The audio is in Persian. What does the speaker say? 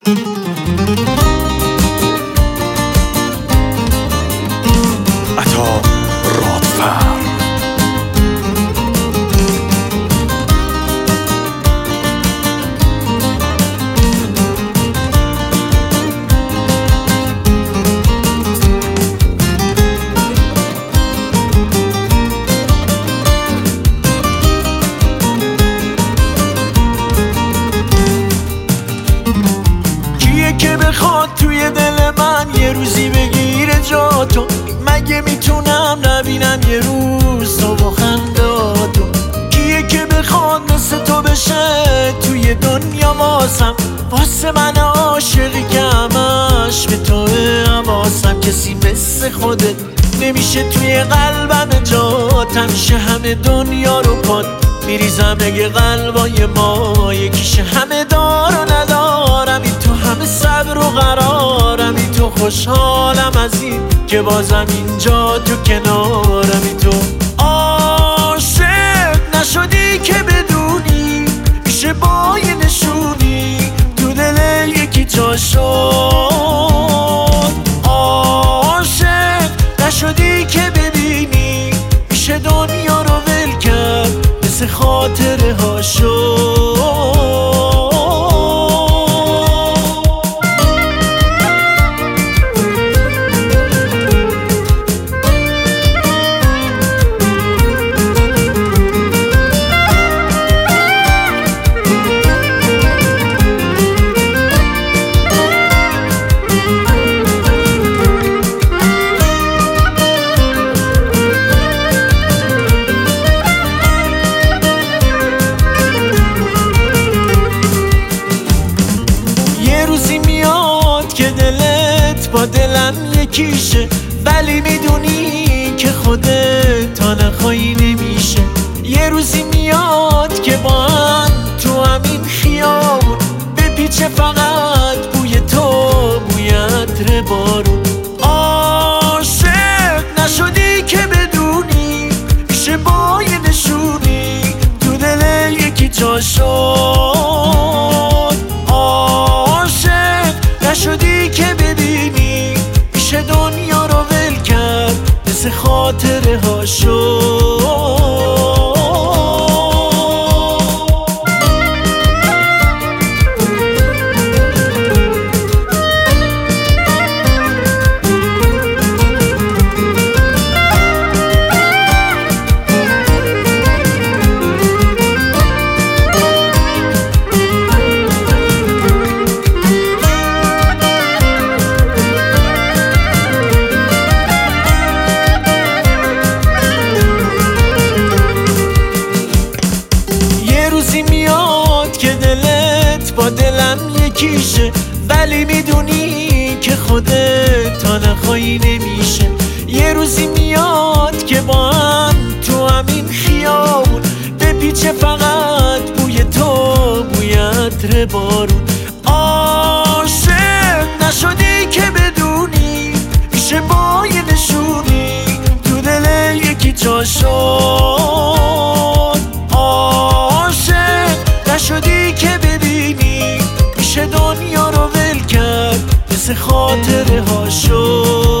عطا رادفر. که بخواد توی دل من یه روزی بگیره جا تو، مگه میتونم نبینم یه روز تو با خنداتو؟ کیه که بخواد مثل تو بشه توی دنیا واسه من عاشقی که همش به توه حواسم؟ کسی مثل خودت نمیشه توی قلبم جات، همیشه همه دنیا رو پات میریزم اگه قلبای ما یکیشه. همه دار و ندارم این تو، همه صبر و قرارم این تو، خوشحالم از این که بازم اینجا تو کنارم این تو. عاشق نشدی که بدونی میشه با یه نشونی تو دل یکی جا شد. عاشق نشدی که ببینی میشه دنیا رو ول کرد مثل خاطره ها شد. با دلم یکیشه ولی میدونی که خودت تا نخوایی نمیشه. یه روزی میاد که با هم تو همین خیابون بپیچه فقط بوی تو، بوی عطر بارون. عاشق نشدی که بدونی میشه با یه نشونی تو دل یکی جا شد. عاشق نشدی که ببینی میشه دنیا رو ول کرد مثل خاطره ها شد. با دلم یکیشه ولی میدونی که خودت تا نخوایی نمیشه. یه روزی میاد که با هم تو همین خیابون بپیچه فقط بوی تو، بوی عطر بارون. عاشق نشدی که بدونی میشه با یه نشونی تو دل یکی جا شد. عاشق نشدی که دنیا رو ول کرد مثل خاطره ها شد.